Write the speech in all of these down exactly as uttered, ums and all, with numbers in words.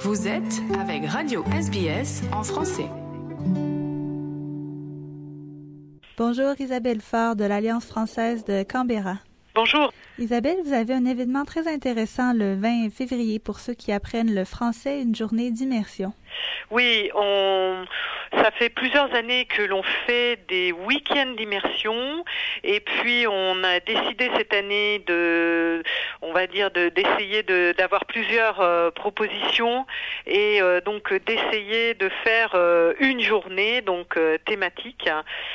Vous êtes avec Radio S B S en français. Bonjour Isabelle Faure de l'Alliance française de Canberra. Bonjour. Isabelle, vous avez un événement très intéressant le vingt février pour ceux qui apprennent le français, une journée d'immersion. Oui, on... ça fait plusieurs années que l'on fait des week-ends d'immersion et puis on a décidé cette année de, on va dire, de, d'essayer de, d'avoir plusieurs euh, propositions et euh, donc d'essayer de faire euh, une journée donc euh, thématique.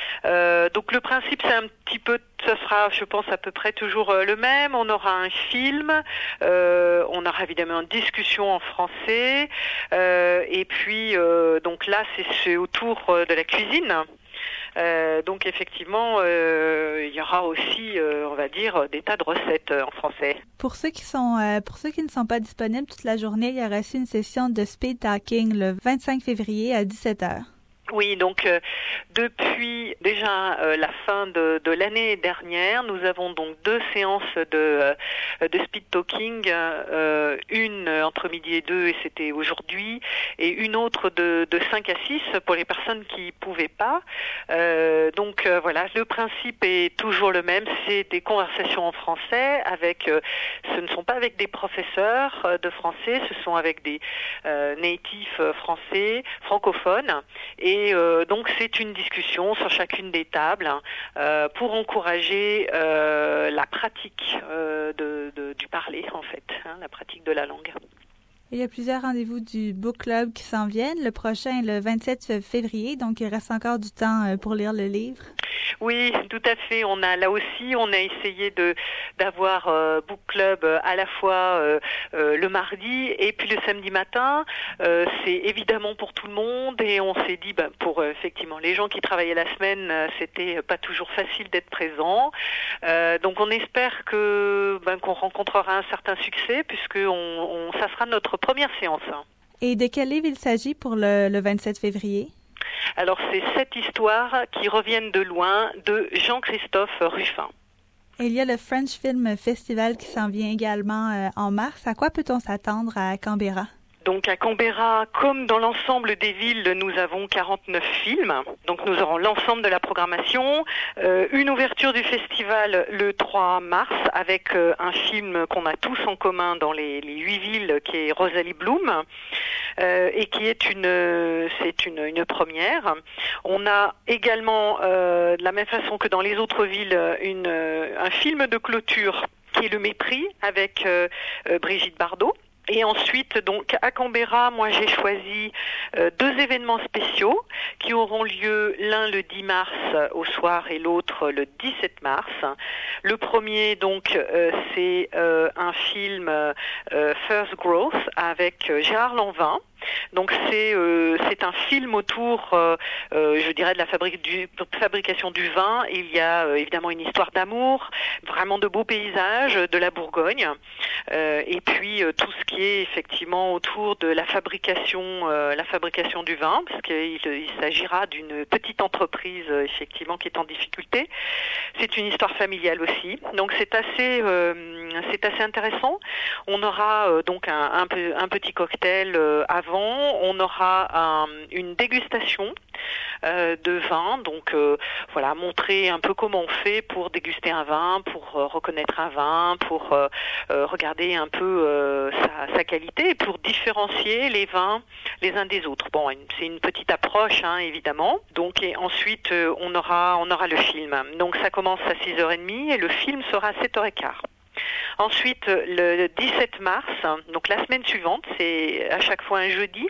Euh, donc le principe c'est un petit peu, ça sera, je pense, à peu près toujours euh, le même. On aura un film, euh, on aura évidemment une discussion en français euh, et puis euh, donc là c'est, c'est autour de la cuisine. Euh, donc effectivement, euh, il y aura aussi, euh, on va dire, des tas de recettes en français. Pour ceux qui sont, euh, pour ceux qui ne sont pas disponibles toute la journée, il y aura aussi une session de speed talking le vingt-cinq février à dix-sept heures. Oui, donc euh, depuis déjà euh, la fin de, de l'année dernière, nous avons donc deux séances de, euh, de speed talking, euh, une entre midi et deux et c'était aujourd'hui, et une autre de, de cinq à six pour les personnes qui pouvaient pas. Euh, donc euh, voilà, le principe est toujours le même, c'est des conversations en français avec, euh, ce ne sont pas avec des professeurs euh, de français, ce sont avec des euh, natifs français, francophones, et Et euh, donc c'est une discussion sur chacune des tables hein, euh, pour encourager euh, la pratique euh, de, de, du parler en fait, hein, la pratique de la langue. Il y a plusieurs rendez-vous du Book Club qui s'en viennent. Le prochain est le vingt-sept février, donc il reste encore du temps pour lire le livre. Oui, tout à fait. On a là aussi, on a essayé de d'avoir euh, Book Club à la fois euh, euh, le mardi et puis le samedi matin. Euh, c'est évidemment pour tout le monde et on s'est dit, ben, pour euh, effectivement les gens qui travaillaient la semaine, euh, c'était pas toujours facile d'être présent. Euh, donc on espère que ben, qu'on rencontrera un certain succès puisque on, on ça sera notre première séance. Et de quel livre il s'agit pour le, le vingt-sept février? Alors, c'est sept histoires qui reviennent de loin de Jean-Christophe Ruffin. Et il y a le French Film Festival qui s'en vient également euh, en mars. À quoi peut-on s'attendre à Canberra? Donc à Canberra, comme dans l'ensemble des villes, nous avons quarante-neuf films. Donc nous aurons l'ensemble de la programmation. Euh, une ouverture du festival le trois mars avec euh, un film qu'on a tous en commun dans les, les huit villes, qui est Rosalie Bloom, euh, et qui est une, c'est une, une première. On a également, euh, de la même façon que dans les autres villes, une, un film de clôture qui est Le Mépris avec euh, euh, Brigitte Bardot. Et ensuite, donc, à Canberra, moi, j'ai choisi euh, deux événements spéciaux qui auront lieu l'un le dix mars au soir et l'autre le dix-sept mars. Le premier, donc, euh, c'est euh, un film euh, First Growth avec euh, Gérard Lanvin. Donc c'est euh, c'est un film autour, euh, euh, je dirais, de la fabrique du, fabrication du vin. Il y a euh, évidemment une histoire d'amour, vraiment de beaux paysages de la Bourgogne, euh, et puis euh, tout ce qui est effectivement autour de la fabrication, euh, la fabrication du vin, parce qu'il il s'agira d'une petite entreprise euh, effectivement qui est en difficulté. C'est une histoire familiale aussi, donc c'est assez euh, c'est assez intéressant. On aura euh, donc un, un, un petit cocktail euh, avant. On aura un, une dégustation euh, de vin, donc euh, voilà, montrer un peu comment on fait pour déguster un vin, pour euh, reconnaître un vin, pour euh, euh, regarder un peu euh, sa, sa qualité et pour différencier les vins les uns des autres. Bon, c'est une petite approche, hein, évidemment. Donc, et ensuite, euh, on aura on aura le film. Donc, ça commence à six heures trente et le film sera à sept heures quinze. Ensuite, le dix-sept mars, donc la semaine suivante, c'est à chaque fois un jeudi,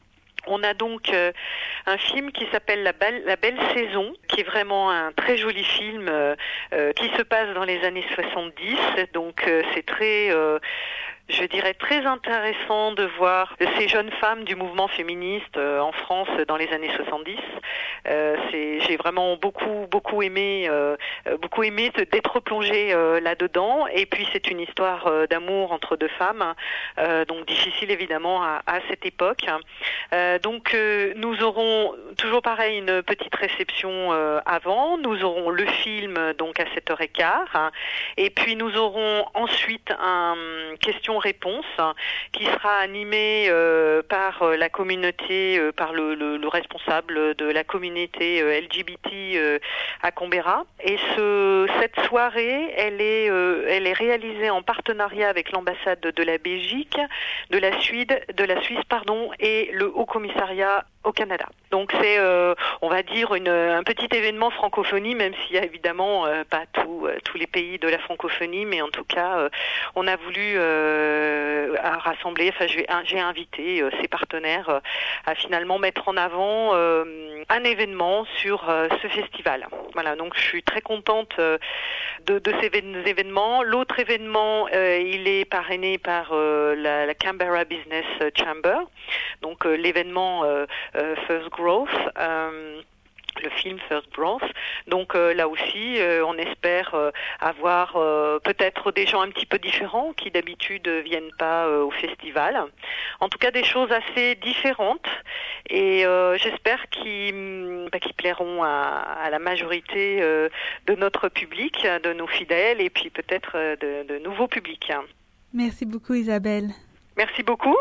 on a donc euh, un film qui s'appelle La Belle, La Belle Saison, qui est vraiment un très joli film euh, euh, qui se passe dans les années soixante-dix. Donc euh, c'est très... Euh, je dirais très intéressant de voir ces jeunes femmes du mouvement féministe euh, en France dans les années soixante-dix. Euh, c'est, j'ai vraiment beaucoup beaucoup aimé euh, beaucoup aimé d'être plongée euh, là-dedans. Et puis c'est une histoire euh, d'amour entre deux femmes, euh, donc difficile évidemment à, à cette époque. Euh, donc euh, nous aurons toujours pareil une petite réception euh, avant, nous aurons le film donc à sept heures quinze hein, et puis nous aurons ensuite un question-réponse hein, qui sera animé euh, par la communauté, euh, par le, le, le responsable de la communauté euh, L G B T euh, à Canberra. Et ce, cette soirée, elle est, euh, elle est réalisée en partenariat avec l'ambassade de la Belgique, de la Suède, de la Suisse pardon, et le Haut Commissariat au Canada. Donc c'est, euh, on va dire, une, un petit événement francophonie, même s'il y a évidemment euh, pas tout, euh, tous les pays de la francophonie, mais en tout cas, euh, on a voulu euh, rassembler, enfin j'ai, j'ai invité euh, ces partenaires euh, à finalement mettre en avant euh, un événement sur euh, ce festival. Voilà, donc je suis très contente euh, de, de ces événements. L'autre événement, euh, il est parrainé par euh, la, la Canberra Business Chamber, donc euh, l'événement euh, euh, First Growth. Euh, le film First Growth. Donc euh, là aussi, euh, on espère euh, avoir euh, peut-être des gens un petit peu différents qui d'habitude viennent pas euh, au festival. En tout cas, des choses assez différentes et euh, j'espère qu'ils, bah, qu'ils plairont à, à la majorité euh, de notre public, de nos fidèles et puis peut-être euh, de, de nouveaux publics. Merci beaucoup Isabelle. Merci beaucoup.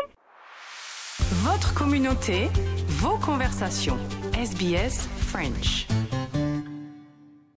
Votre communauté, vos conversations. S B S French.